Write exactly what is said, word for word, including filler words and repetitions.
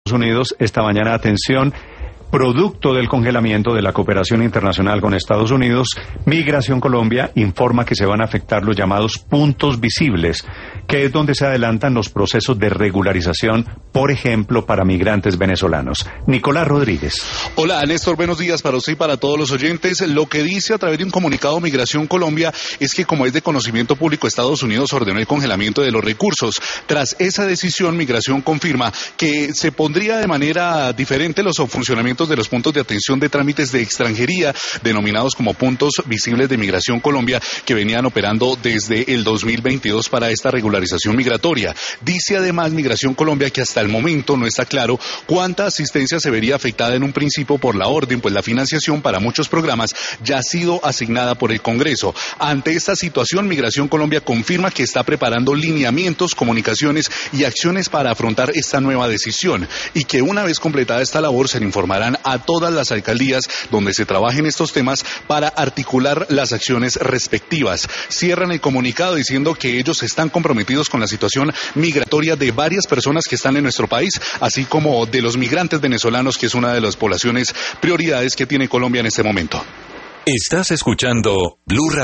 Unidos esta mañana, atención, producto del congelamiento de la cooperación internacional con Estados Unidos, Migración Colombia informa que se van a afectar los llamados puntos visibles, que es donde se adelantan los procesos de regularización, por ejemplo, para migrantes venezolanos. Nicolás Rodríguez. Hola, Néstor, buenos días para usted y para todos los oyentes. Lo que dice a través de un comunicado Migración Colombia es que, como es de conocimiento público, Estados Unidos ordenó el congelamiento de los recursos. Tras esa decisión, Migración confirma que se pondría de manera diferente los funcionamientos de los puntos de atención de trámites de extranjería, denominados como puntos visibles de Migración Colombia, que venían operando desde el dos mil veintidós para esta regularización migratoria. Dice además Migración Colombia que hasta el momento no está claro cuánta asistencia se vería afectada en un principio por la orden, pues la financiación para muchos programas ya ha sido asignada por el Congreso. Ante esta situación, Migración Colombia confirma que está preparando lineamientos, comunicaciones y acciones para afrontar esta nueva decisión, y que una vez completada esta labor se le informarán a todas las alcaldías donde se trabajen estos temas para articular las acciones respectivas. Cierran el comunicado diciendo que ellos están comprometidos con la situación migratoria de varias personas que están en nuestro país, así como de los migrantes venezolanos, que es una de las poblaciones prioridades que tiene Colombia en este momento. Estás escuchando Blue Radio.